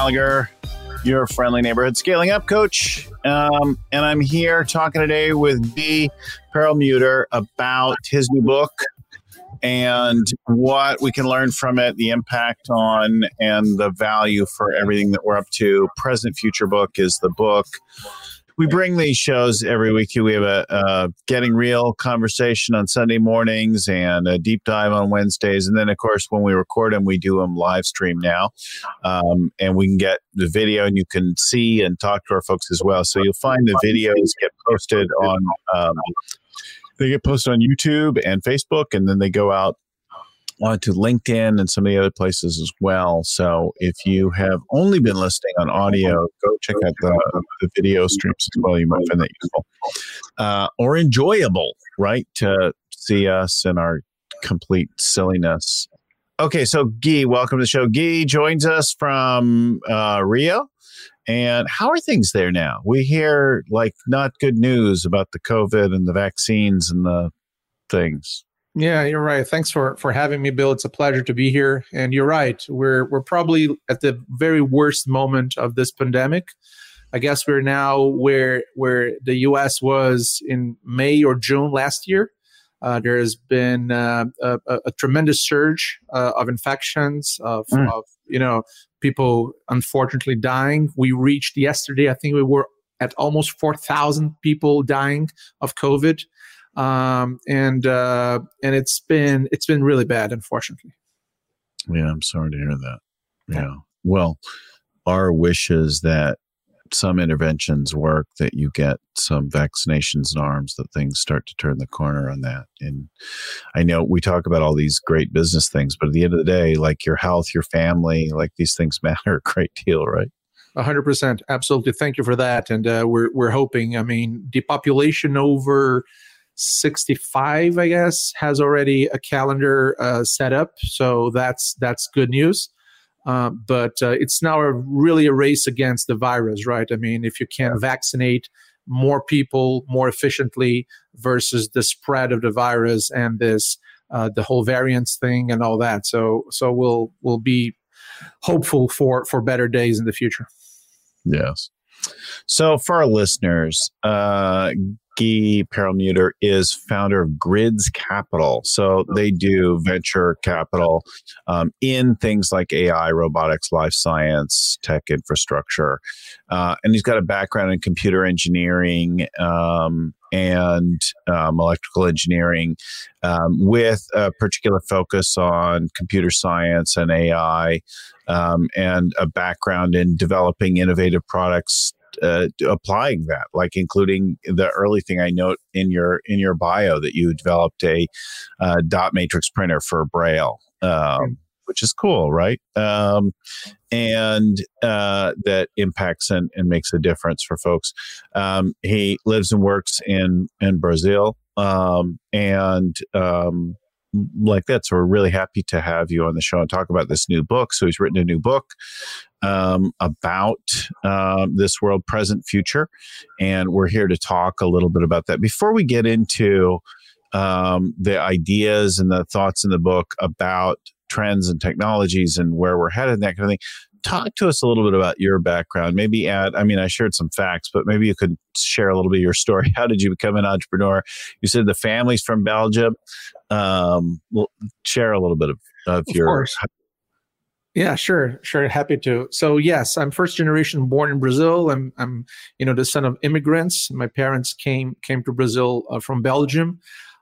Gallagher, your friendly neighborhood scaling up coach. And I'm here talking today with Guy Perlmutter about his new book and what we can learn from it, the impact on and the value for everything that we're up to. Present Future Book is the book. We bring these shows every week. We have a Getting Real conversation on Sunday mornings and a deep dive on Wednesdays. And then, of course, when we record them, we do them live stream now. And we can get the video and you can see and talk to our folks as well. So you'll find the videos get posted on YouTube and Facebook, and then they go out onto LinkedIn and some of the other places as well. So if you have only been listening on audio, go check out the video streams as well. You might find that useful or enjoyable, right? To see us and our complete silliness. Okay, so Guy, welcome to the show. Guy joins us from Rio. And how are things there now? We hear like not good news about the COVID and the vaccines and the things. Yeah, you're right. Thanks for having me, Bill. It's a pleasure to be here. And you're right. We're probably at the very worst moment of this pandemic. I guess we're now where the U.S. was in May or June last year. There has been a tremendous surge of infections, of people unfortunately dying. We reached yesterday, I think we were at almost 4,000 people dying of COVID. And it's been really bad, unfortunately. Yeah, I'm sorry to hear that. Yeah. Well, our wish is that some interventions work, that you get some vaccinations in arms, that things start to turn the corner on that. And I know we talk about all these great business things, but at the end of the day, like your health, your family, like these things matter a great deal, right? 100%. Absolutely. Thank you for that. And we're hoping, I mean, the population over 65, I guess, has already a calendar set up. So that's good news. But it's now really a race against the virus, right? I mean, if you can vaccinate more people more efficiently versus the spread of the virus and this the whole variants thing and all that. So we'll be hopeful for better days in the future. Yes. So for our listeners, Guy Perlmutter is founder of Grids Capital. So they do venture capital in things like AI, robotics, life science, tech infrastructure. And he's got a background in computer engineering and electrical engineering with a particular focus on computer science and AI and a background in developing innovative products applying that, like including the early thing I note in your bio that you developed a dot matrix printer for Braille, which is cool, right? And that impacts and makes a difference for folks. He lives and works in Brazil, and like that. So we're really happy to have you on the show and talk about this new book. So he's written a new book about this world, present, future. And we're here to talk a little bit about that. Before we get into the ideas and the thoughts in the book about trends and technologies and where we're headed and that kind of thing, talk to us a little bit about your background. Maybe I shared some facts, but maybe you could share a little bit of your story. How did you become an entrepreneur? You said the family's from Belgium. We'll share a little bit of your... Course. Yeah, sure. Happy to. So yes, I'm first generation born in Brazil. I'm the son of immigrants. My parents came to Brazil from Belgium.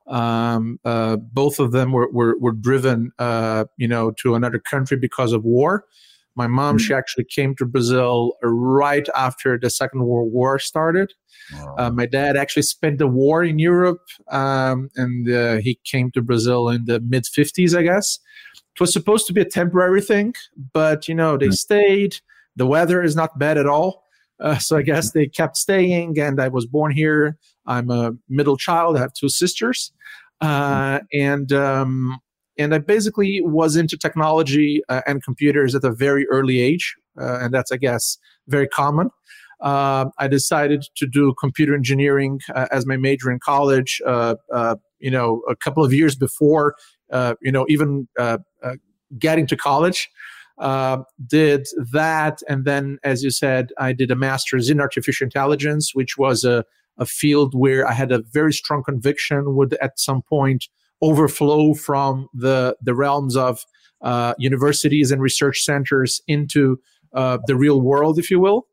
Both of them were driven, to another country because of war. My mom, she actually came to Brazil right after the Second World War started. Wow. My dad actually spent the war in Europe, and he came to Brazil in the mid-50s, I guess. It was supposed to be a temporary thing, but, they stayed. The weather is not bad at all. So I guess they kept staying, and I was born here. I'm a middle child. I have two sisters. And I basically was into technology and computers at a very early age. And that's, I guess, very common. I decided to do computer engineering as my major in college, a couple of years before, even getting to college. Did that, and then, as you said, I did a master's in artificial intelligence, which was a field where I had a very strong conviction would at some point overflow from the realms of universities and research centers into the real world, if you will.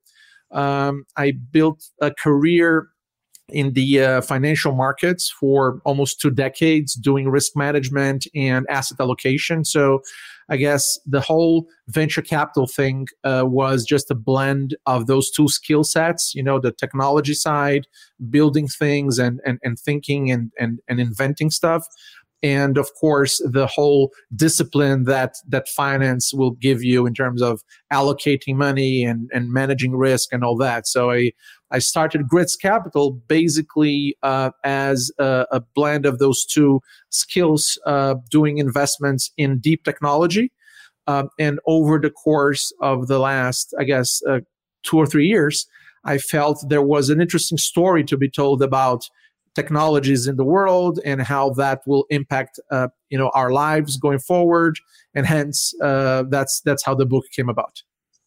I built a career in the financial markets for almost 2 decades, doing risk management and asset allocation. So I guess the whole venture capital thing was just a blend of those 2 skill sets, the technology side, building things and thinking and inventing stuff. And of course, the whole discipline that finance will give you in terms of allocating money and managing risk and all that. So I started Grids Capital basically as a blend of those 2 skills, doing investments in deep technology. And over the course of the last, I guess, 2 or 3 years, I felt there was an interesting story to be told about technologies in the world and how that will impact our lives going forward, and hence that's how the book came about.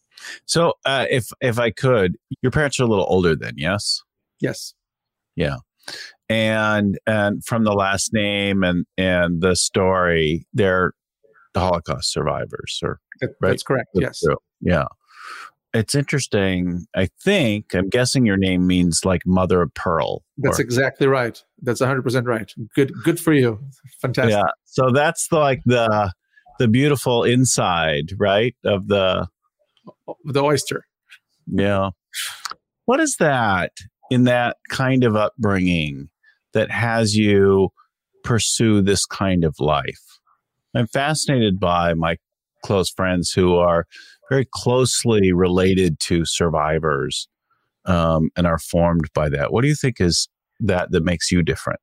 So if I could, your parents are a little older then, yes? Yes. Yeah. And from the last name and the story, they're the Holocaust survivors, or right? That's correct. Yes. Yeah. It's interesting. I'm guessing your name means like mother of pearl. That's exactly right. That's 100% right. Good for you. Fantastic. Yeah. So that's the beautiful inside, right, of the oyster. Yeah. What is that in that kind of upbringing that has you pursue this kind of life? I'm fascinated by my close friends who are very closely related to survivors and are formed by that. What do you think is that makes you different?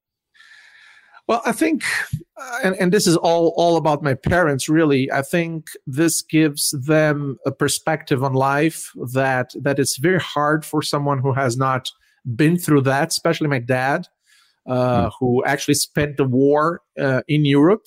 Well, I think, and this is all about my parents, really. I think this gives them a perspective on life that is very hard for someone who has not been through that, especially my dad, who actually spent the war in Europe.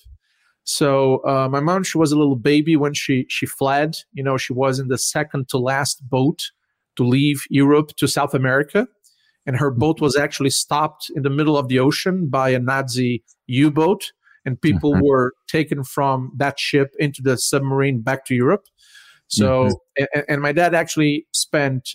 So my mom, she was a little baby when she fled. She was in the second to last boat to leave Europe to South America. And her boat was actually stopped in the middle of the ocean by a Nazi U-boat. And people were taken from that ship into the submarine back to Europe. So, and my dad actually spent,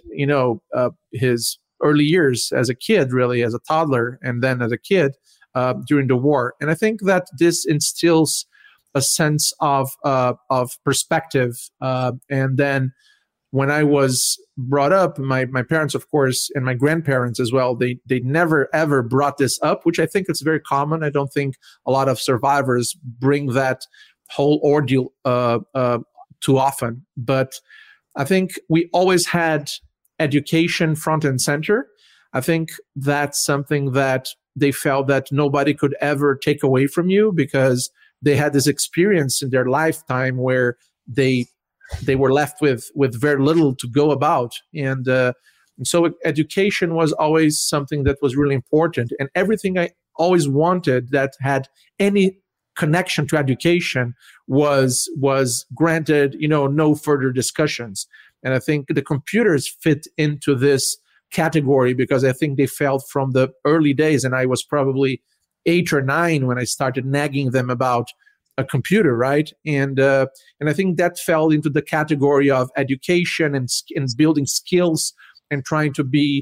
his early years as a kid, really, as a toddler, and then as a kid during the war. And I think that this instills a sense of perspective. And then when I was brought up, my parents, of course, and my grandparents as well, they never, ever brought this up, which I think it's very common. I don't think a lot of survivors bring that whole ordeal too often. But I think we always had education front and center. I think that's something that they felt that nobody could ever take away from you, because they had this experience in their lifetime where they were left with very little to go about. And so education was always something that was really important. And everything I always wanted that had any connection to education was granted, no further discussions. And I think the computers fit into this category because I think they felt from the early days, and I was probably 8 or 9 when I started nagging them about a computer, right? And I think that fell into the category of education and building skills and trying to be,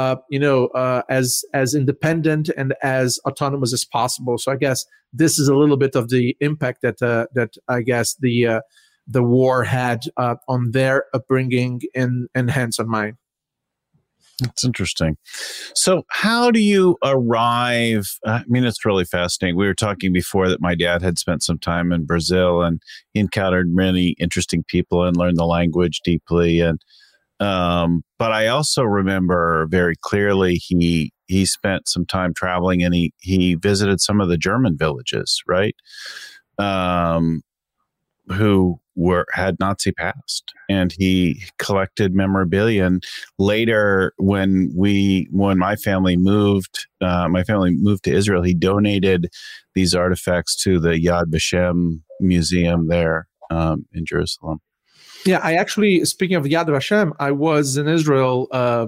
as independent and as autonomous as possible. So I guess this is a little bit of the impact that I guess the war had on their upbringing and hence on mine. That's interesting. So how do you arrive? I mean, it's really fascinating. We were talking before that my dad had spent some time in Brazil and encountered many interesting people and learned the language deeply. And but I also remember very clearly he spent some time traveling and he visited some of the German villages, right? Who had Nazi past, and he collected memorabilia. And later, when my family moved to Israel, he donated these artifacts to the Yad Vashem museum there in Jerusalem. Yeah, I actually, speaking of Yad Vashem, I was in Israel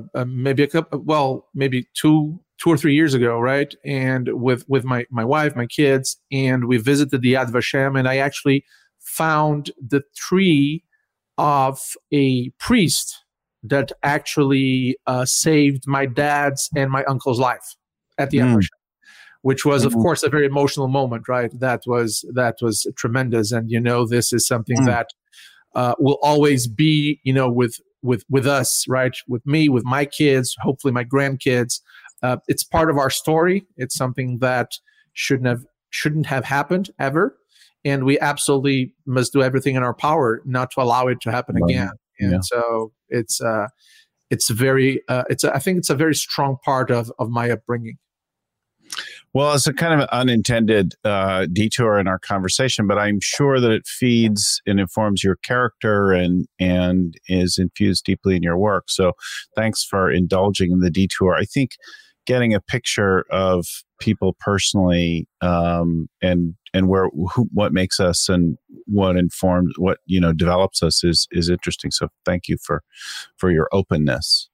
maybe two or 3 years ago, right? And with my wife, my kids, and we visited the Yad Vashem, and I actually found the tree of a priest that actually saved my dad's and my uncle's life at the Yad Vashem, which was, of course, a very emotional moment, right? That was tremendous, and this is something that will always be, with us, right? With me, with my kids, hopefully my grandkids. It's part of our story. It's something that shouldn't have happened ever, and we absolutely must do everything in our power not to allow it to happen again. And so I think it's a very strong part of my upbringing. Well, it's a kind of unintended detour in our conversation, but I'm sure that it feeds and informs your character and is infused deeply in your work. So thanks for indulging in the detour. I think getting a picture of people personally and what makes us and what informs, what develops us is interesting. So thank you for your openness.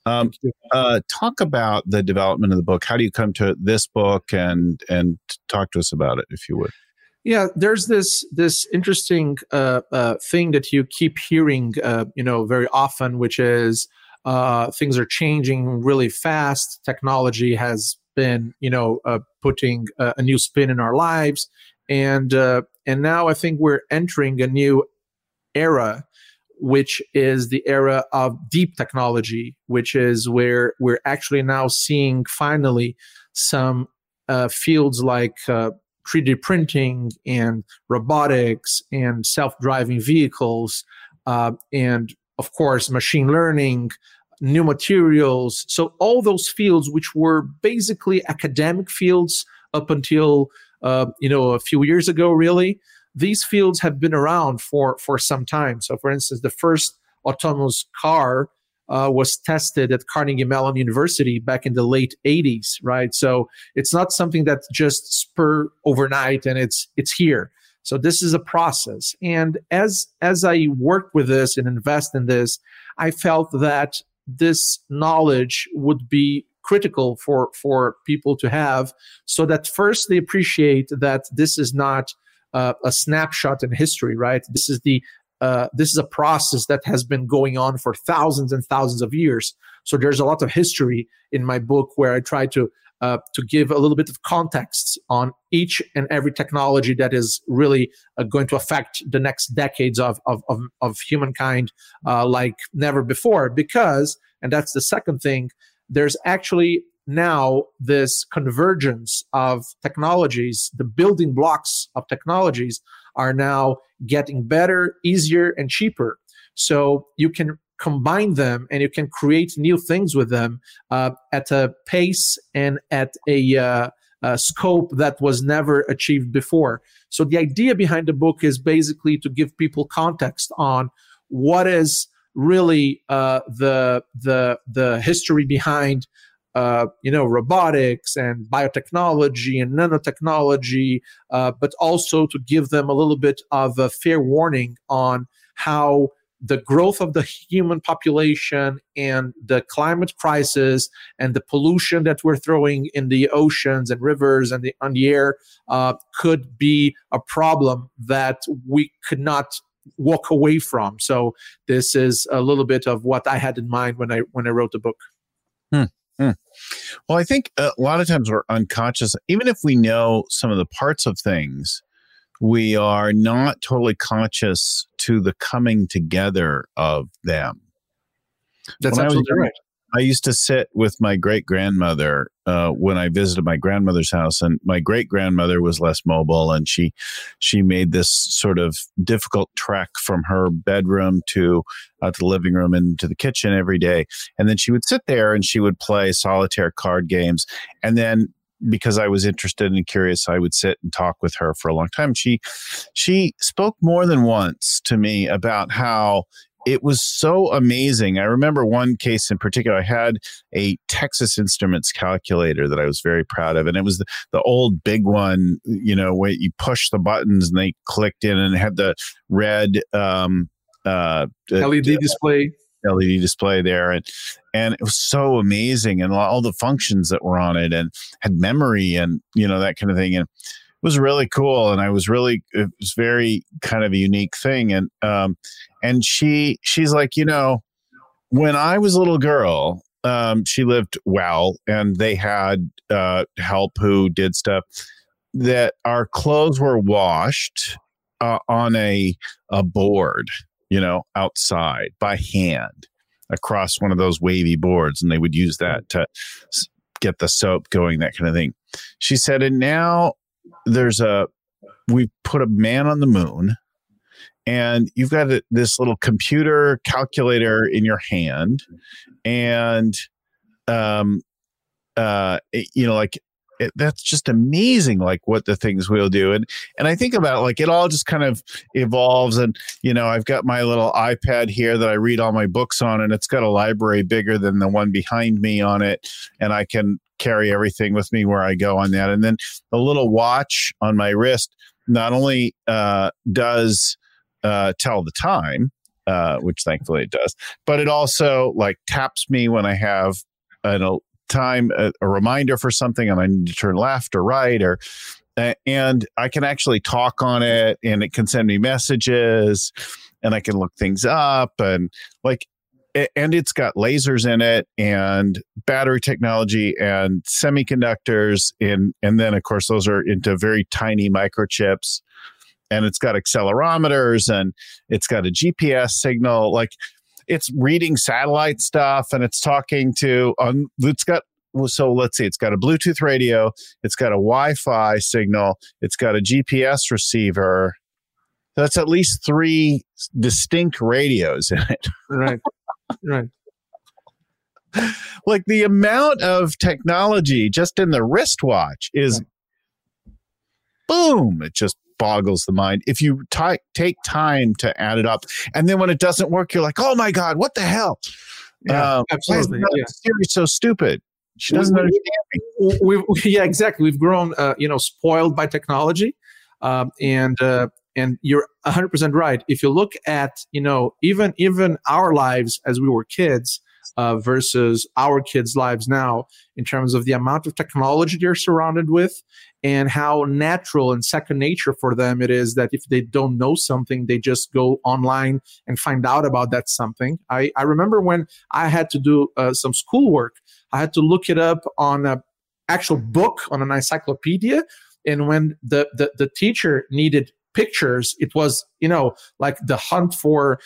Talk about the development of the book. How do you come to this book, and talk to us about it, if you would? Yeah, there's this interesting thing that you keep hearing, very often, which is things are changing really fast. Technology has been, putting a new spin in our lives, and now I think we're entering a new era, which is the era of deep technology, which is where we're actually now seeing finally some fields like 3D printing and robotics and self-driving vehicles, and of course, machine learning, new materials. So all those fields, which were basically academic fields up until a few years ago, really, these fields have been around for some time. So, for instance, the first autonomous car was tested at Carnegie Mellon University back in the late 80s, right? So it's not something that just spur overnight and it's here. So this is a process. And as I work with this and invest in this, I felt that this knowledge would be critical for people to have, so that first they appreciate that this is not a snapshot in history, right? This is a process that has been going on for thousands and thousands of years. So there's a lot of history in my book where I try to give a little bit of context on each and every technology that is really going to affect the next decades of humankind like never before. Because, and that's the second thing, there's actually now this convergence of technologies. The building blocks of technologies are now getting better, easier, and cheaper. So you can combine them and you can create new things with them at a pace and at a scope that was never achieved before. So the idea behind the book is basically to give people context on what is really the history behind robotics and biotechnology and nanotechnology, but also to give them a little bit of a fair warning on how the growth of the human population and the climate crisis and the pollution that we're throwing in the oceans and rivers and on the air could be a problem that we could not walk away from. So this is a little bit of what I had in mind when I wrote the book. Well, I think a lot of times we're unconscious, even if we know some of the parts of things, we are not totally conscious to the coming together of them. That's absolutely right. I used to sit with my great-grandmother when I visited my grandmother's house, and my great-grandmother was less mobile, and she made this sort of difficult trek from her bedroom to the living room and to the kitchen every day. And then she would sit there and she would play solitaire card games. And then because I was interested and curious, I would sit and talk with her for a long time. She spoke more than once to me about how it was so amazing. I remember one case in particular. I had a Texas Instruments calculator that I was very proud of. And it was the old big one, where you push the buttons and they clicked in, and it had the red LED display. LED display there, and it was so amazing, and all the functions that were on it, and had memory, and that kind of thing, and it was really cool. And it was very kind of a unique thing, and she's like, when I was a little girl, she lived well, and they had help who did stuff, that our clothes were washed on a board, outside by hand across one of those wavy boards. And they would use that to get the soap going, that kind of thing. She said, and now we put a man on the moon, and you've got this little computer calculator in your hand. And, that's just amazing, like what the things we'll do. And I think about like it all just kind of evolves. And, I've got my little iPad here that I read all my books on, and it's got a library bigger than the one behind me on it. And I can carry everything with me where I go on that. And then the little watch on my wrist not only does tell the time, which thankfully it does, but it also like taps me when I have time, a reminder for something, and I need to turn left or right, and I can actually talk on it, and it can send me messages, and I can look things up, and it's got lasers in it, and battery technology, and semiconductors, and then of course those are into very tiny microchips, and it's got accelerometers, and it's got a GPS signal, like it's reading satellite stuff, and it's talking to let's see, it's got a Bluetooth radio, it's got a Wi-Fi signal, it's got a GPS receiver. That's at least 3 distinct radios in it. Right. Like the amount of technology just in the wristwatch is boom, it just boggles the mind if you take time to add it up. And then when it doesn't work, you're like, oh my God, what the hell? Absolutely. Siri's so stupid. She doesn't understand me. Yeah, exactly. We've grown, spoiled by technology. And you're 100% right. If you look at, even our lives as we were kids, versus our kids' lives now, in terms of the amount of technology they're surrounded with, and how natural and second nature for them it is that if they don't know something, they just go online and find out about that something. I remember when I had to do some schoolwork, I had to look it up on an actual book, on an encyclopedia. And when the teacher needed pictures, it was like the hunt for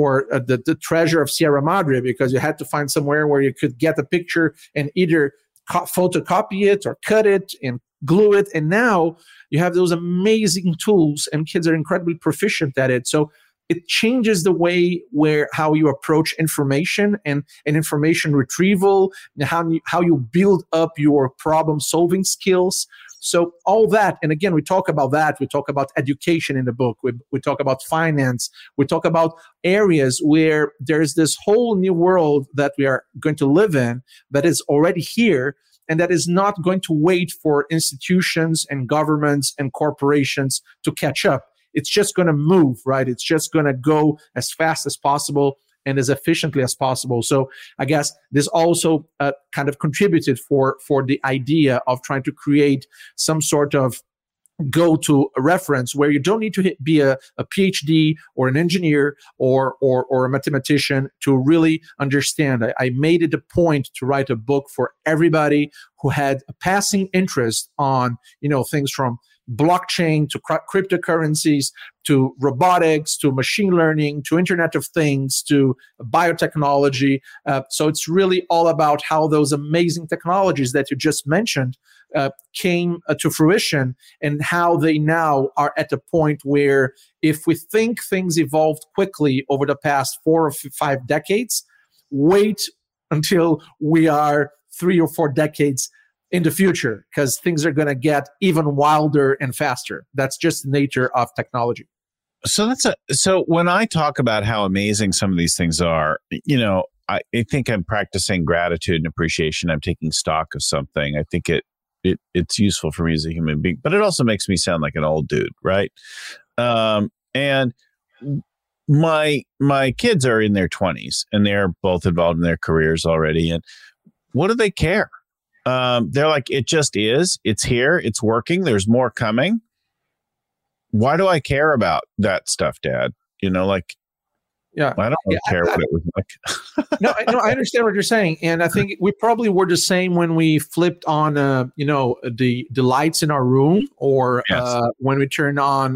the treasure of Sierra Madre, because you had to find somewhere where you could get a picture and either photocopy it or cut it and glue it. And now you have those amazing tools, and kids are incredibly proficient at it. So it changes the way how you approach information and information retrieval, and how you build up your problem solving skills. So all that, and again, we talk about that. We talk about education in the book. We talk about finance. We talk about areas where there's this whole new world that we are going to live in that is already here, and that is not going to wait for institutions and governments and corporations to catch up. It's just going to move, right? It's just going to go as fast as possible and as efficiently as possible. So I guess this also kind of contributed for the idea of trying to create some sort of go-to reference where you don't need to be a PhD or an engineer or a mathematician to really understand. I made it a point to write a book for everybody who had a passing interest on, things from blockchain to cryptocurrencies to robotics to machine learning to Internet of Things to biotechnology. So it's really all about how those amazing technologies that you just mentioned came to fruition, and how they now are at a point where, if we think things evolved quickly over the past 4 or 5 decades, wait until we are 3 or 4 decades in the future, because things are going to get even wilder and faster. That's just the nature of technology. So so when I talk about how amazing some of these things are, I think I'm practicing gratitude and appreciation. I'm taking stock of something. I think it's useful for me as a human being, but it also makes me sound like an old dude, right? And my kids are in their 20s and they're both involved in their careers already. And what do they care? They're like, it just is. It's here. It's working. There's more coming. Why do I care about that stuff, Dad? Like, yeah, I don't really care what it was like. No, I understand what you're saying, and I think we probably were the same when we flipped on, the lights in our room, or Yes. When we turn on,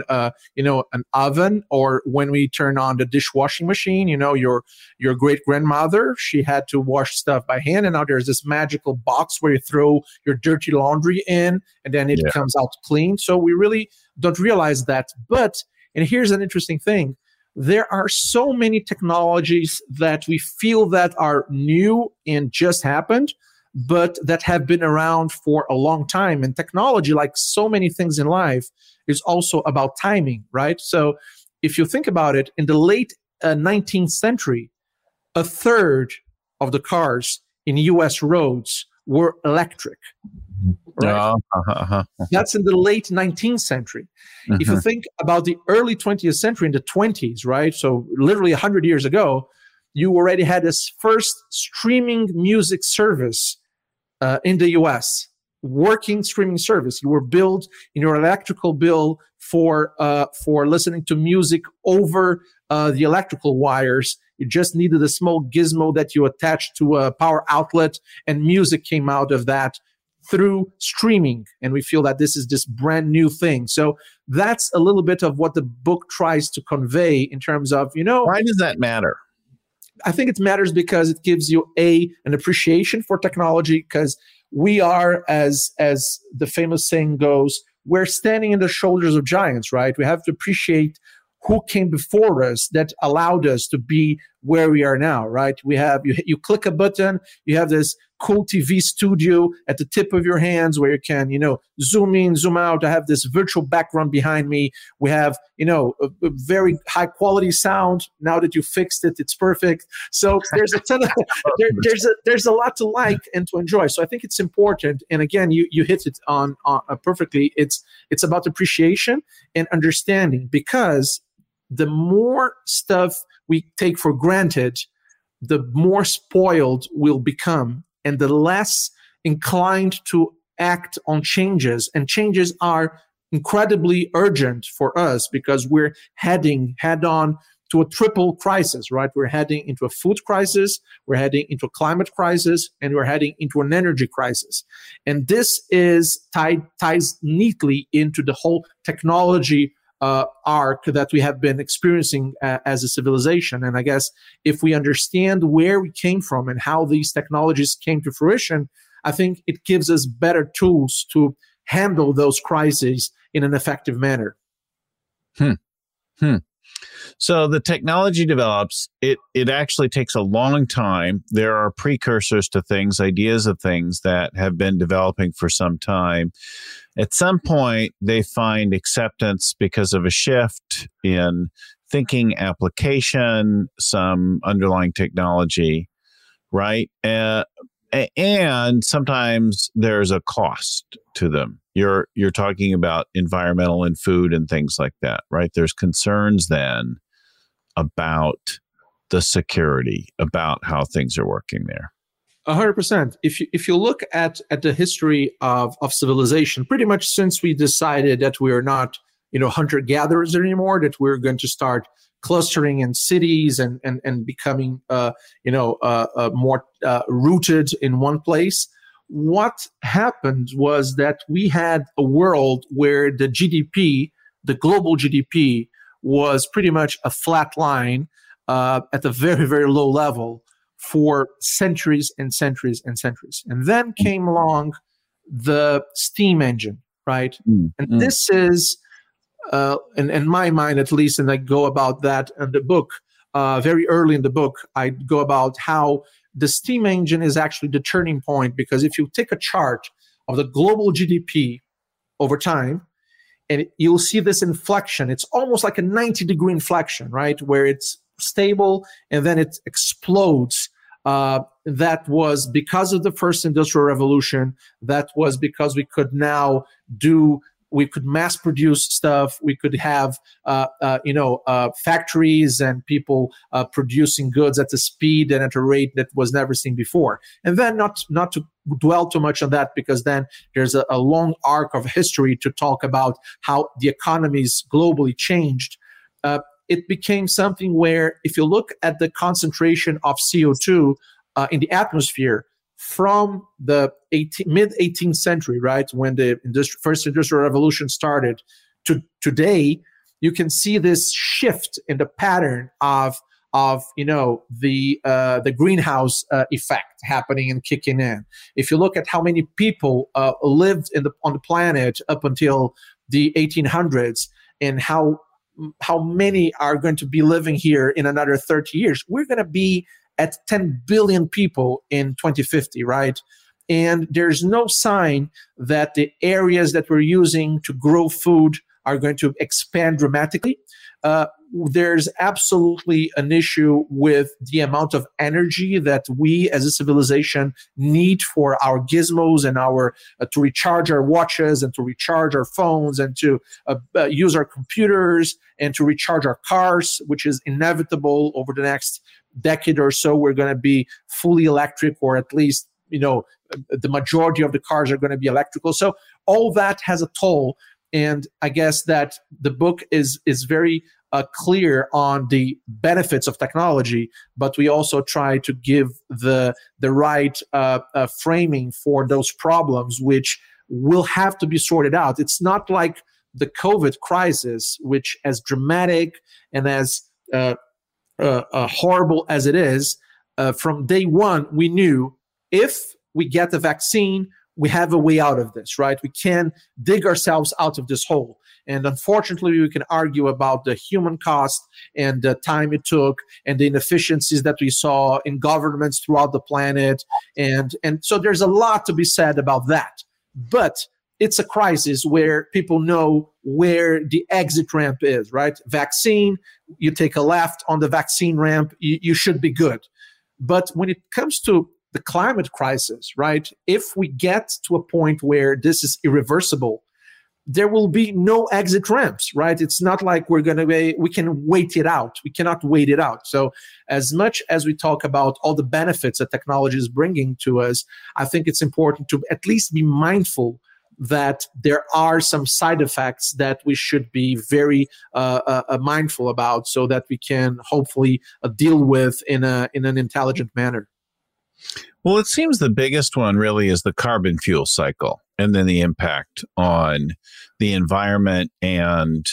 an oven, or when we turn on the dishwashing machine. Your great grandmother, she had to wash stuff by hand, and now there's this magical box where you throw your dirty laundry in, and then it comes out clean. So we really don't realize that. And here's an interesting thing. There are so many technologies that we feel that are new and just happened, but that have been around for a long time. And technology, like so many things in life, is also about timing, right? So if you think about it, in the late 19th century, a third of the cars in US roads were electric. Right? That's in the late 19th century. Mm-hmm. If you think about the early 20th century, in the 20s, right? So literally 100 years ago, you already had this first streaming music service in the US, working streaming service. You were billed in your electrical bill for listening to music over the electrical wires. You just needed a small gizmo that you attached to a power outlet, and music came out of that through streaming. And we feel that this is this brand new thing. So that's a little bit of what the book tries to convey in terms of, why does that matter? I think it matters because it gives you an appreciation for technology, because we are, as the famous saying goes, we're standing in the shoulders of giants, right? We have to appreciate who came before us that allowed us to be where we are now, right? We have, you click a button, you have this cool TV studio at the tip of your hands where you can, zoom in, zoom out. I have this virtual background behind me. We have, a very high quality sound. Now that you fixed it, it's perfect. So there's a ton of, there's a lot to like and to enjoy. So I think it's important. And again, you hit it on perfectly. It's about appreciation and understanding, because the more stuff we take for granted, the more spoiled we'll become, and the less inclined to act on changes. And changes are incredibly urgent for us because we're heading head on to a triple crisis, right? We're heading into a food crisis, we're heading into a climate crisis, and we're heading into an energy crisis. And this ties neatly into the whole technology arc that we have been experiencing as a civilization. And I guess if we understand where we came from and how these technologies came to fruition, I think it gives us better tools to handle those crises in an effective manner. So the technology develops, it actually takes a long time. There are precursors to things, ideas of things that have been developing for some time. At some point, they find acceptance because of a shift in thinking, application, some underlying technology, right? And sometimes there's a cost to them. You're talking about environmental and food and things like that, right? There's concerns then about the security, about how things are working there. 100%. If you look at the history of civilization, pretty much since we decided that we are not hunter-gatherers anymore, that we're going to start clustering in cities and becoming more rooted in one place, what happened was that we had a world where the GDP, the global GDP, was pretty much a flat line at a very, very low level for centuries and centuries and centuries. And then came along the steam engine, right? And this is, in my mind at least, and I go about that in the book, very early in the book, I go about how the steam engine is actually the turning point, because if you take a chart of the global GDP over time, and you'll see this inflection, it's almost like a 90-degree inflection, right? Where it's stable and then it explodes. That was because of the first industrial revolution. That was because we could now do we could mass produce stuff. We could have factories and people producing goods at a speed and at a rate that was never seen before. And then not to dwell too much on that, because then there's a long arc of history to talk about how the economies globally changed. It became something where, if you look at the concentration of CO2 in the atmosphere from the mid-18th century, right, when the first industrial revolution started, to today, you can see this shift in the pattern of the greenhouse effect happening and kicking in. If you look at how many people lived on the planet up until the 1800s, and how many are going to be living here in another 30 years, we're going to be at 10 billion people in 2050, right? And there's no sign that the areas that we're using to grow food are going to expand dramatically. There's absolutely an issue with the amount of energy that we as a civilization need for our gizmos and our to recharge our watches and to recharge our phones and to use our computers and to recharge our cars, which is inevitable over the next decade or so. We're going to be fully electric, or at least, the majority of the cars are going to be electrical. So all that has a toll. And I guess that the book is very clear on the benefits of technology, but we also try to give the right framing for those problems, which will have to be sorted out. It's not like the COVID crisis, which, as dramatic and as horrible as it is, from day one, we knew if we get the vaccine, we have a way out of this, right? We can dig ourselves out of this hole. And unfortunately, we can argue about the human cost and the time it took and the inefficiencies that we saw in governments throughout the planet. And so there's a lot to be said about that. But it's a crisis where people know where the exit ramp is, right? Vaccine, you take a left on the vaccine ramp, you should be good. But when it comes to the climate crisis, right? If we get to a point where this is irreversible, there will be no exit ramps, right? It's not like we can wait it out. We cannot wait it out. So as much as we talk about all the benefits that technology is bringing to us, I think it's important to at least be mindful that there are some side effects that we should be very mindful about, so that we can hopefully deal with in an intelligent manner. Well, it seems the biggest one really is the carbon fuel cycle, and then the impact on the environment and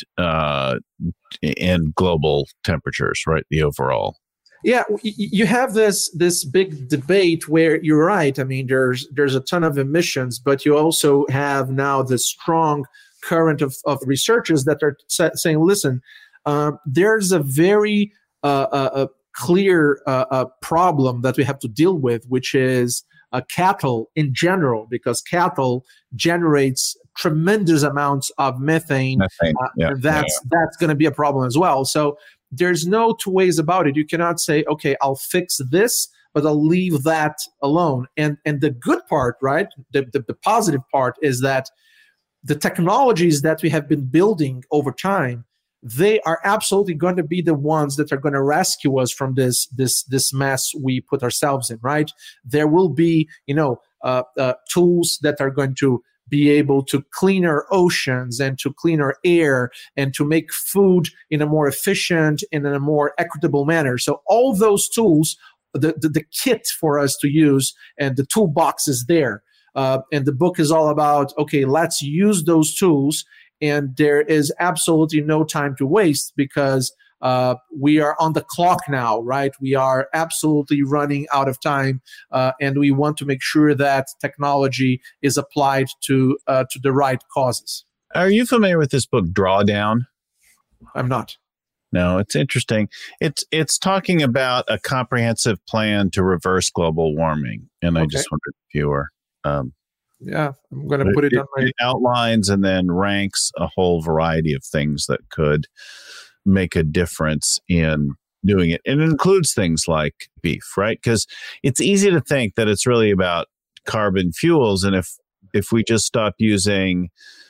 global temperatures, right? The overall. Yeah, you have this big debate where you're right. I mean, there's a ton of emissions, but you also have now the strong current of researchers that are saying, listen, there's a very clear problem that we have to deal with, which is cattle in general, because cattle generates tremendous amounts of methane. And that's going to be a problem as well. So there's no two ways about it. You cannot say, okay, I'll fix this, but I'll leave that alone. And the good part, right, the positive part is that the technologies that we have been building over time, they are absolutely going to be the ones that are going to rescue us from this mess we put ourselves in, right? There will be, tools that are going to be able to clean our oceans and to clean our air and to make food in a more efficient and in a more equitable manner. So all those tools, the kit for us to use and the toolbox is there. And the book is all about, okay, let's use those tools. And there is absolutely no time to waste, because we are on the clock now, right? We are absolutely running out of time, and we want to make sure that technology is applied to the right causes. Are you familiar with this book, Drawdown? I'm not. No, it's interesting. It's talking about a comprehensive plan to reverse global warming, and I just wondered if you were. Yeah, I'm going to put it on my... It outlines and then ranks a whole variety of things that could make a difference in doing it. And it includes things like beef, right? Because it's easy to think that it's really about carbon fuels. And if we just stop using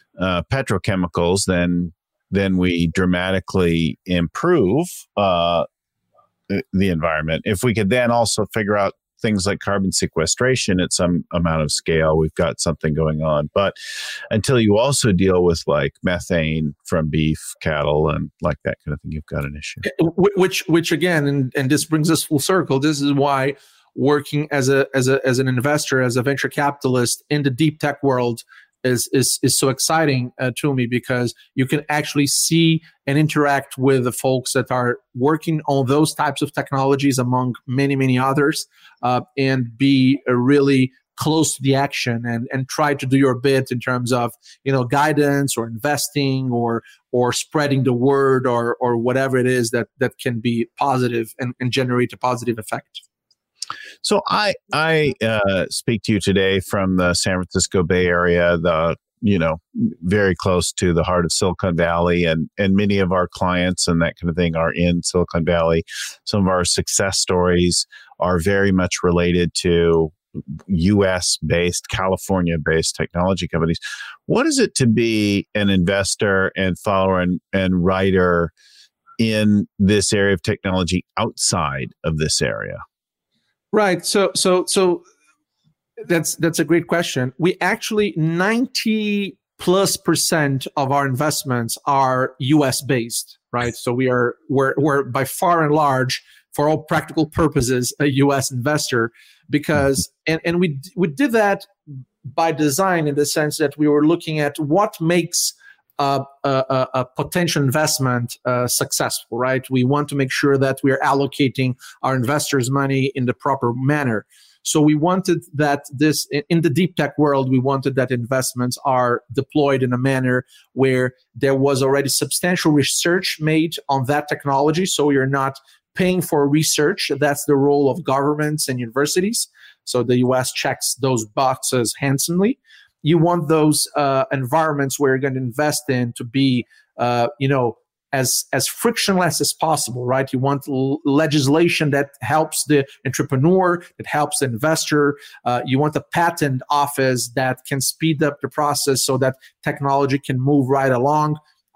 petrochemicals, then we dramatically improve the environment. If we could then also figure out things like carbon sequestration at some amount of scale, we've got something going on. But until you also deal with like methane from beef, cattle, and like that kind of thing, you've got an issue. Which again, and this brings us full circle. This is why working as an investor, as a venture capitalist in the deep tech world is so exciting to me, because you can actually see and interact with the folks that are working on those types of technologies, among many others, and be really close to the action and try to do your bit in terms of guidance or investing or spreading the word or whatever it is that can be positive and generate a positive effect. So I speak to you today from the San Francisco Bay Area, very close to the heart of Silicon Valley, and many of our clients and that kind of thing are in Silicon Valley. Some of our success stories are very much related to US-based, California-based technology companies. What is it to be an investor and follower and writer in this area of technology outside of this area? Right. So that's a great question. We actually 90+% of our investments are US based, right? So we're by far and large, for all practical purposes, a US investor, because and we did that by design, in the sense that we were looking at what makes a potential investment successful, right? We want to make sure that we are allocating our investors' money in the proper manner. So we wanted that in the deep tech world, we wanted that investments are deployed in a manner where there was already substantial research made on that technology. So you're not paying for research. That's the role of governments and universities. So the US checks those boxes handsomely. You want those environments where you're going to invest in to be, as frictionless as possible, right? You want legislation that helps the entrepreneur, that helps the investor. You want a patent office that can speed up the process so that technology can move right along.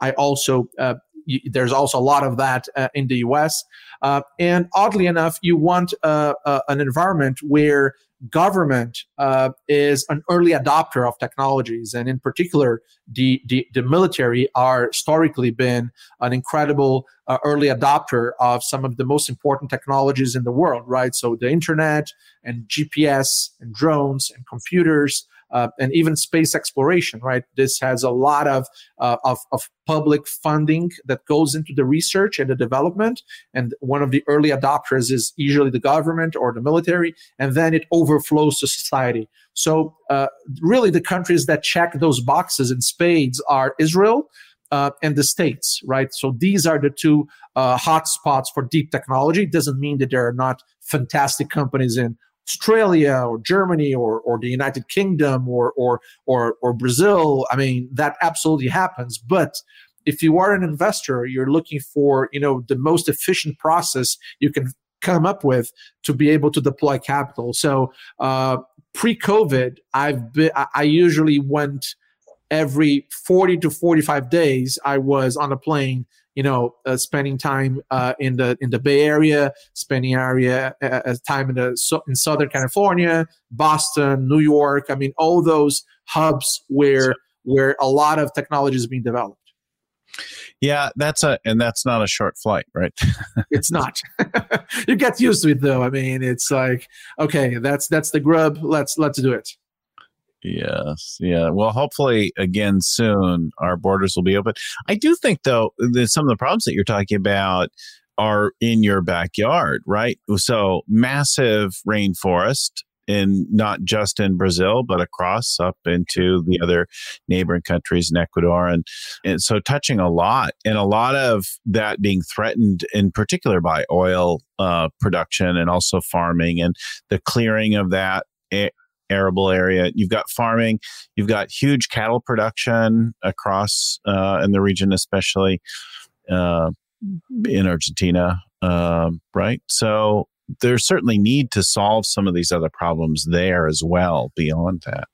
There's also a lot of that in the US. And oddly enough, you want an environment where government is an early adopter of technologies, and in particular, the military are historically been an incredible early adopter of some of the most important technologies in the world, right? So the internet and GPS and drones and computers. And even space exploration, right? This has a lot of public funding that goes into the research and the development. And one of the early adopters is usually the government or the military, and then it overflows to society. So really the countries that check those boxes in spades are Israel and the States, right? So these are the two hotspots for deep technology. It doesn't mean that there are not fantastic companies in Australia or Germany or the United Kingdom or Brazil. I mean, that absolutely happens. But if you are an investor, you're looking for, the most efficient process you can come up with to be able to deploy capital. So pre-COVID, I usually went every 40 to 45 days. I was on a plane, spending time in the Bay Area, spending time in Southern California, Boston, New York. I mean, all those hubs where a lot of technology is being developed. Yeah, that's not a short flight, right? It's not. You get used to it, though. I mean, it's like, okay, that's the grub. Let's do it. Yes. Yeah. Well, hopefully, again, soon our borders will be open. I do think, though, that some of the problems that you're talking about are in your backyard, right? So massive rainforest, and not just in Brazil, but across up into the other neighboring countries in Ecuador. And so touching a lot of that being threatened in particular by oil production and also farming and the clearing of that arable area. You've got farming, you've got huge cattle production across in the region, especially in Argentina, right? So there's certainly need to solve some of these other problems there as well beyond that.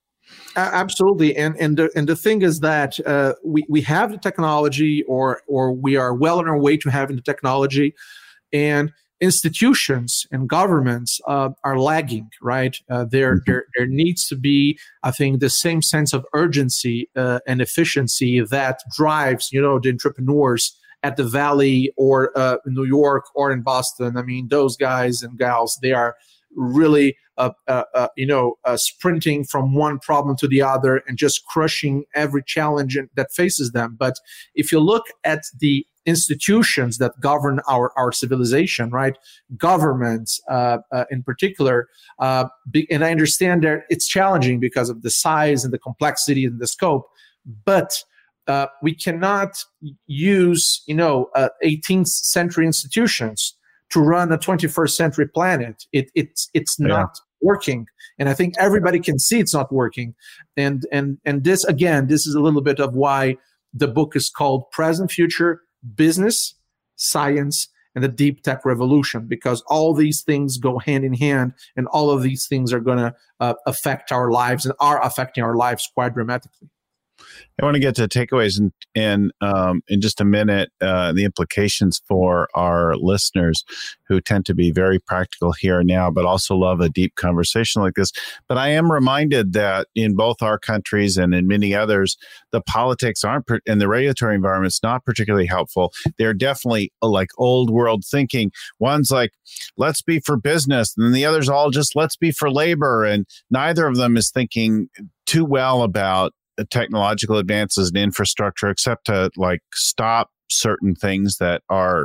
Absolutely, and the thing is that we have the technology, or we are well on our way to having the technology, and institutions and governments are lagging. Right, there needs to be, I think, the same sense of urgency and efficiency that drives the entrepreneurs at the Valley, or in New York, or in Boston. I mean, those guys and gals, they are really sprinting from one problem to the other and just crushing every challenge that faces them. But if you look at the institutions that govern our civilization, right, governments in particular, and I understand that it's challenging because of the size and the complexity and the scope, but we cannot use 18th century institutions to run a 21st century planet. It's not working, and I think everybody can see it's not working. And this, again, this is a little bit of why the book is called Present Future: Business, Science, and the Deep Tech Revolution, because all these things go hand in hand, and all of these things are going to affect our lives, and are affecting our lives quite dramatically. I want to get to takeaways in just a minute, the implications for our listeners who tend to be very practical here and now, but also love a deep conversation like this. But I am reminded that in both our countries and in many others, the politics and the regulatory environment's not particularly helpful. They're definitely like old world thinking. One's like, let's be for business, and then the other's all just let's be for labor. And neither of them is thinking too well about technological advances in infrastructure, except to like stop certain things that are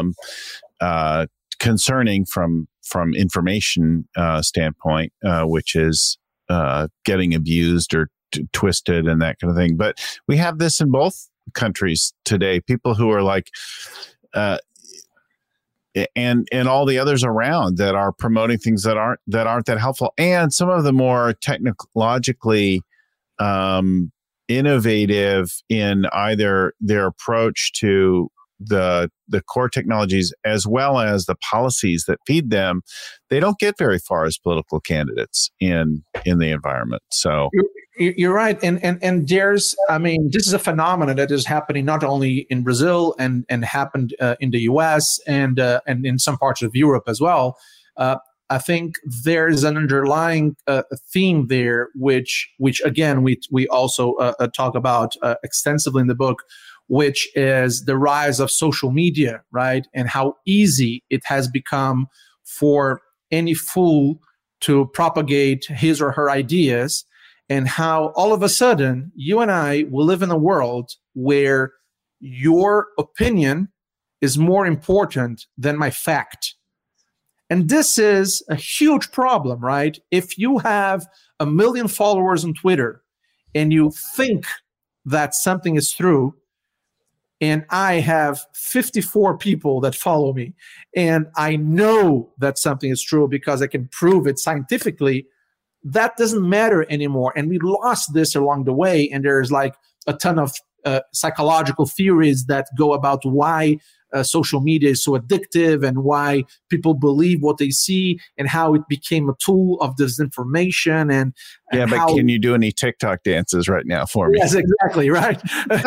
concerning from information standpoint, which is getting abused or twisted and that kind of thing. But we have this in both countries today. People who are like, and all the others around that are promoting things that aren't that helpful, and some of the more technologically innovative in either their approach to the core technologies as well as the policies that feed them. They don't get very far as political candidates in the environment. So you're right, and there's, I mean, this is a phenomenon that is happening not only in Brazil and happened in the U.S. and in some parts of Europe as well. I think there's an underlying theme there, which again we also talk about extensively in the book, which is the rise of social media, right? And how easy it has become for any fool to propagate his or her ideas, and how all of a sudden you and I will live in a world where your opinion is more important than my fact. And this is a huge problem, right? If you have 1 million followers on Twitter and you think that something is true, and I have 54 people that follow me, and I know that something is true because I can prove it scientifically, that doesn't matter anymore. And we lost this along the way. And there's like a ton of psychological theories that go about why social media is so addictive and why people believe what they see, and how it became a tool of disinformation. And but can you do any TikTok dances right now for me? Yes, exactly, right.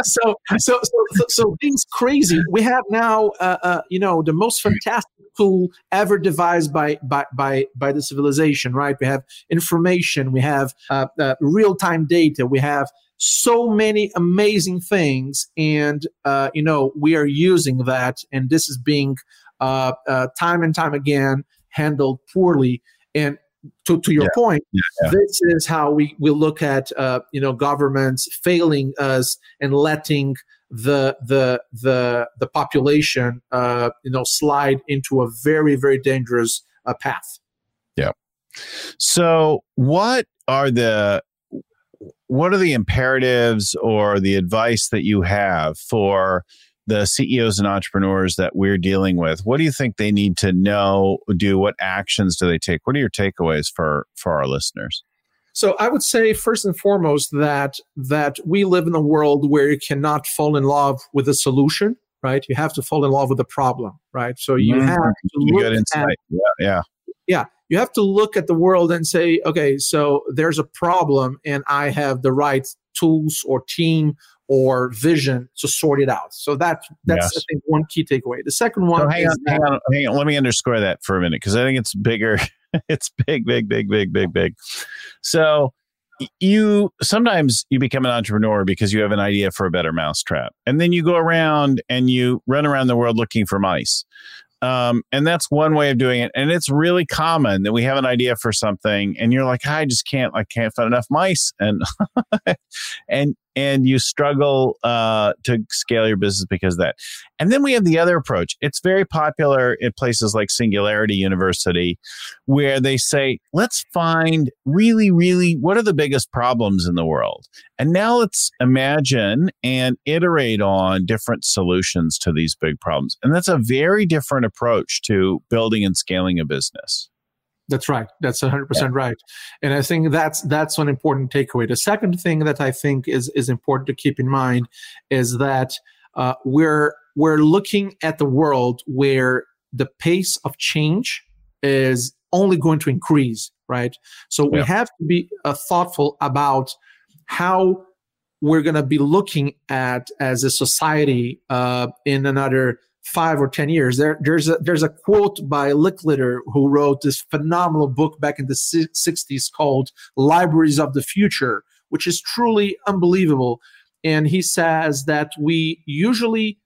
So things crazy. We have now, the most fantastic tool ever devised by the civilization, right? We have information, we have real-time data, we have so many amazing things, and we are using that, and this is being time and time again handled poorly. And to your point, this is how we look at governments failing us and letting the population slide into a very, very dangerous path. Yeah. So what are the imperatives or the advice that you have for the CEOs and entrepreneurs that we're dealing with? What do you think they need to know, do? What actions do they take? What are your takeaways for our listeners? So I would say first and foremost that we live in a world where you cannot fall in love with a solution, right? You have to fall in love with the problem, right? So you have to look good insight. Yeah. you have to look at the world and say, okay, so there's a problem and I have the right tools or team or vision to sort it out. So that's Yes. I think one key takeaway. The second one hang on. Let me underscore that for a minute, because I think it's bigger. It's big. So sometimes you become an entrepreneur because you have an idea for a better mousetrap, and then you go around and you run around the world looking for mice. And that's one way of doing it. And it's really common that we have an idea for something and you're like, I can't find enough mice. And, and you struggle, to scale your business because of that. And then we have the other approach. It's very popular in places like Singularity University, where they say, let's find really, really, what are the biggest problems in the world? And now let's imagine and iterate on different solutions to these big problems. And that's a very different approach to building and scaling a business. That's right. That's 100% right. And I think that's an important takeaway. The second thing that I think is important to keep in mind is that we're looking at the world where the pace of change is only going to increase, right? So we have to be thoughtful about how we're going to be looking at as a society in another 5 or 10 years. There's a quote by Licklider, who wrote this phenomenal book back in the 60s called Libraries of the Future, which is truly unbelievable. And he says that we usually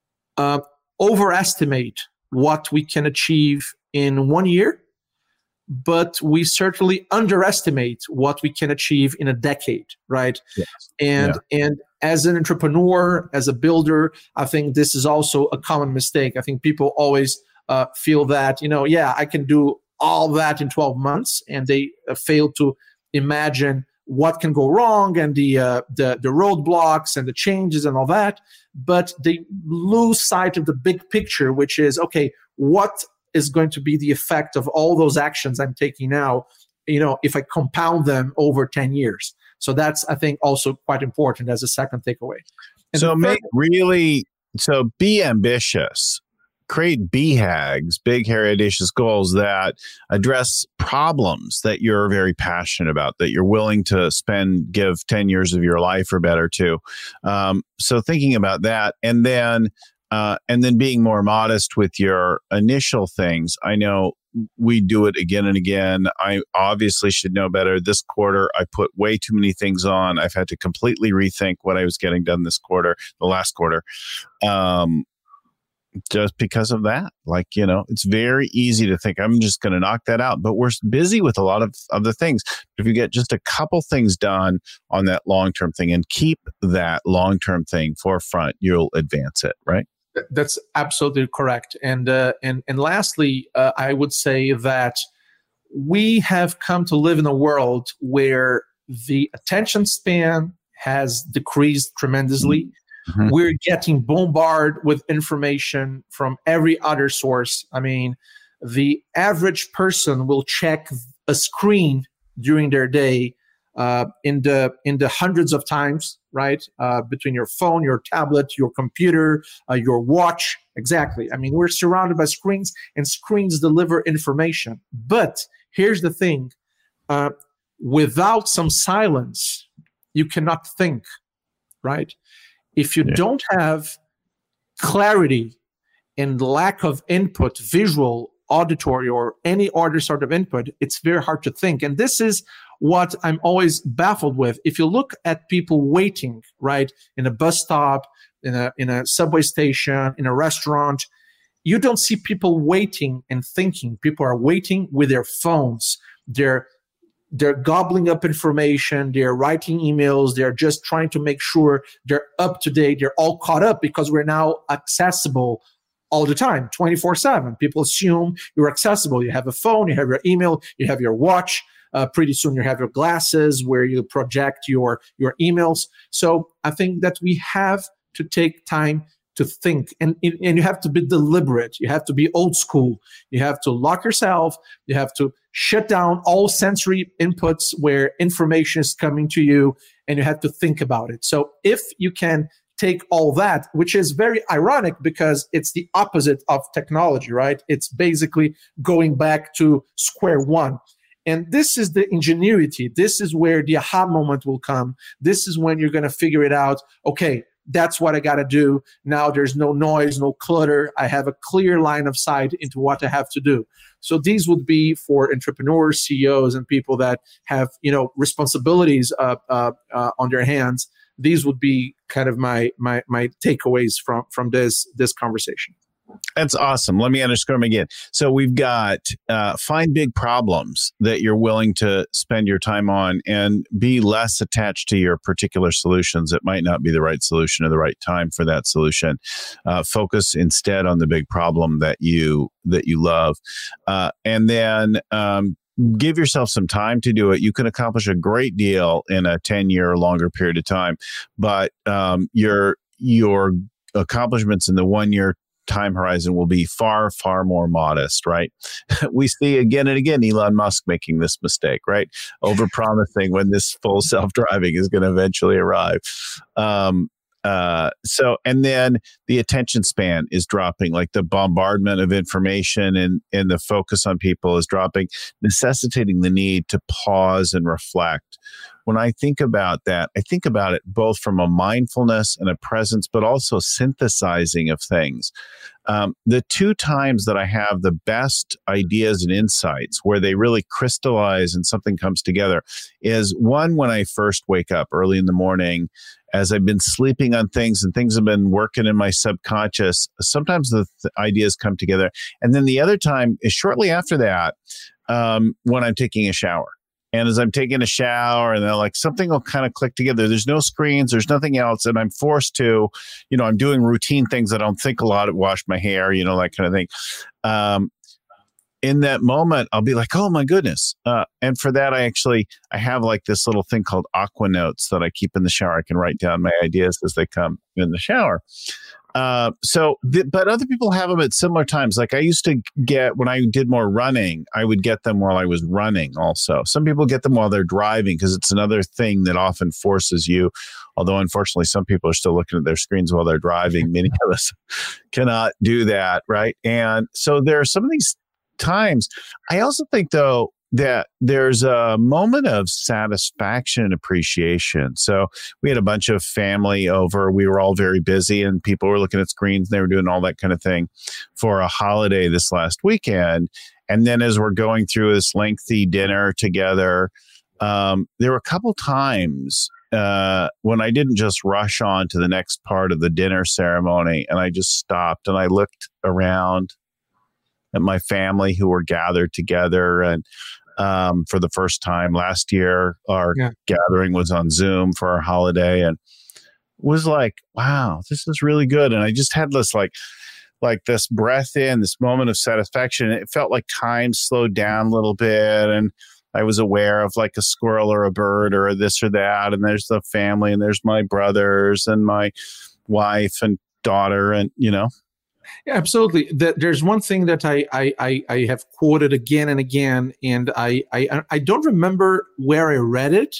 overestimate what we can achieve in 1 year, but we certainly underestimate what we can achieve in a decade, right? Yes. And as an entrepreneur, as a builder, I think this is also a common mistake. I think people always feel that, I can do all that in 12 months, and they fail to imagine what can go wrong and the roadblocks and the changes and all that. But they lose sight of the big picture, which is, okay, what is going to be the effect of all those actions I'm taking now, if I compound them over 10 years. So that's, I think, also quite important as a second takeaway. And so be ambitious. Create BHAGs, big, hairy, audacious goals that address problems that you're very passionate about, that you're willing to give 10 years of your life or better to. So thinking about that, and then being more modest with your initial things. I know we do it again and again. I obviously should know better. This quarter, I put way too many things on. I've had to completely rethink what I was getting done the last quarter, just because of that. It's very easy to think I'm just going to knock that out, but we're busy with a lot of other things. If you get just a couple things done on that long-term thing and keep that long-term thing forefront, you'll advance it, right? That's absolutely correct. And lastly, I would say that we have come to live in a world where the attention span has decreased tremendously. Mm-hmm. We're getting bombarded with information from every other source. I mean, the average person will check a screen during their day in the hundreds of times, right? Between your phone, your tablet, your computer, your watch. Exactly. I mean, we're surrounded by screens, and screens deliver information. But here's the thing. Without some silence, you cannot think, right? If you don't have clarity and lack of input, visual, auditory, or any other sort of input, it's very hard to think. And this is what I'm always baffled with. If you look at people waiting, right, in a bus stop, in a subway station, in a restaurant, you don't see people waiting and thinking. People are waiting with their phones. They're gobbling up information. They're writing emails. They're just trying to make sure they're up to date. They're all caught up because we're now accessible all the time, 24/7. People assume you're accessible. You have a phone, you have your email, you have your watch. Pretty soon you have your glasses where you project your emails. So I think that we have to take time to think, and you have to be deliberate. You have to be old school. You have to lock yourself. You have to shut down all sensory inputs where information is coming to you, and you have to think about it. So if you can take all that, which is very ironic because it's the opposite of technology, right? It's basically going back to square one. And this is the ingenuity. This is where the aha moment will come. This is when you're going to figure it out. Okay, that's what I got to do. Now there's no noise, no clutter. I have a clear line of sight into what I have to do. So these would be for entrepreneurs, CEOs, and people that have, responsibilities on their hands. These would be kind of my takeaways from this conversation. That's awesome. Let me underscore them again. So we've got find big problems that you're willing to spend your time on and be less attached to your particular solutions. It might not be the right solution or the right time for that solution. Focus instead on the big problem that you love. And then give yourself some time to do it. You can accomplish a great deal in a 10-year or longer period of time, but your accomplishments in the 1-year time horizon will be far, far more modest, right? We see again and again Elon Musk making this mistake, right? Overpromising when this full self-driving is going to eventually arrive. And then the attention span is dropping, like the bombardment of information and the focus on people is dropping, necessitating the need to pause and reflect. When I think about that, I think about it both from a mindfulness and a presence, but also synthesizing of things. The 2 times that I have the best ideas and insights where they really crystallize and something comes together is one, when I first wake up early in the morning, as I've been sleeping on things and things have been working in my subconscious, sometimes the ideas come together. And then the other time is shortly after that, when I'm taking a shower. And as I'm taking a shower and then like something will kind of click together. There's no screens, there's nothing else. And I'm forced to, I'm doing routine things. I don't think a lot, wash my hair, that kind of thing. In that moment, I'll be like, oh my goodness. And for that, I have like this little thing called Aqua Notes that I keep in the shower. I can write down my ideas as they come in the shower. But other people have them at similar times. Like I used to get, when I did more running, I would get them while I was running also. Some people get them while they're driving because it's another thing that often forces you, although unfortunately some people are still looking at their screens while they're driving. Many of us cannot do that, right? And so there are some of these times. I also think though, that there's a moment of satisfaction and appreciation. So we had a bunch of family over. We were all very busy and people were looking at screens and they were doing all that kind of thing for a holiday this last weekend. And then as we're going through this lengthy dinner together, there were a couple times when I didn't just rush on to the next part of the dinner ceremony and I just stopped and I looked around at my family who were gathered together. And for the first time last year, our gathering was on Zoom for our holiday and was like, wow, this is really good. And I just had this like this breath in, this moment of satisfaction. It felt like time slowed down a little bit. And I was aware of like a squirrel or a bird or this or that. And there's the family and there's my brothers and my wife and daughter and, Yeah, absolutely. There's one thing that I have quoted again and again, and I don't remember where I read it.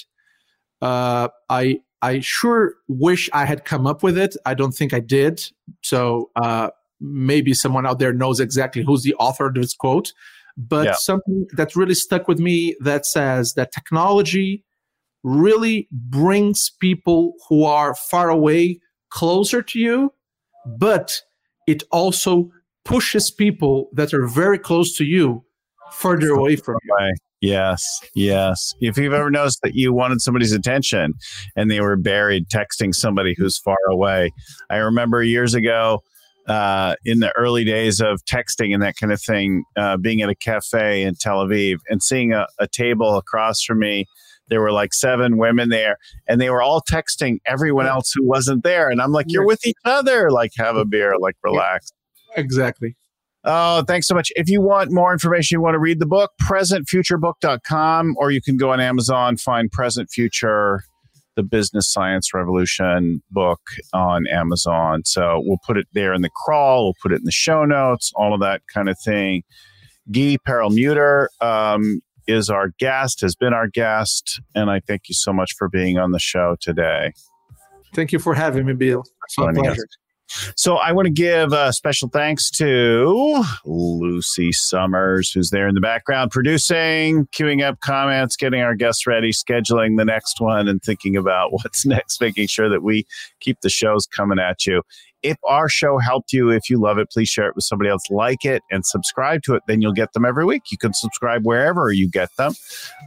I sure wish I had come up with it. I don't think I did. So maybe someone out there knows exactly who's the author of this quote. But something that really stuck with me that says that technology really brings people who are far away closer to you, but it also pushes people that are very close to you further away from you. Yes. If you've ever noticed that you wanted somebody's attention and they were buried texting somebody who's far away. I remember years ago in the early days of texting and that kind of thing, being at a cafe in Tel Aviv and seeing a table across from me. There were like 7 women there and they were all texting everyone else who wasn't there. And I'm like, you're with each other, like have a beer, like relax. Exactly. Oh, thanks so much. If you want more information, you want to read the book, presentfuturebook.com, or you can go on Amazon, find Present Future, the Business Science Revolution book on Amazon. So we'll put it there in the crawl. We'll put it in the show notes, all of that kind of thing. Guy Perlmutter, is our guest, has been our guest, and I thank you so much for being on the show today. Thank you for having me, Bill. It's my pleasure. So I want to give special thanks to Lucy Summers, who's there in the background, producing, queuing up comments, getting our guests ready, scheduling the next one, and thinking about what's next, making sure that we keep the shows coming at you. If our show helped you, if you love it, please share it with somebody else, like it, and subscribe to it. Then you'll get them every week. You can subscribe wherever you get them.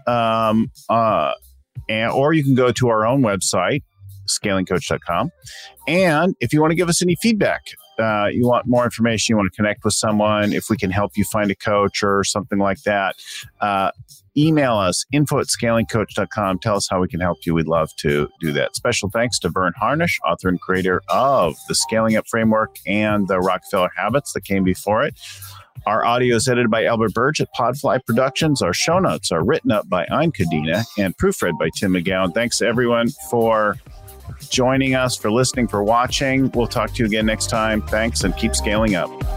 Or you can go to our own website, scalingcoach.com. And if you want to give us any feedback, you want more information, you want to connect with someone, if we can help you find a coach or something like that, email us, info@scalingcoach.com. Tell us how we can help you. We'd love to do that. Special thanks to Vern Harnish, author and creator of the Scaling Up Framework and the Rockefeller Habits that came before it. Our audio is edited by Albert Burge at Podfly Productions. Our show notes are written up by Ein Kadena and proofread by Tim McGowan. Thanks to everyone for joining us, for listening, for watching. We'll talk to you again next time. Thanks, and keep scaling up.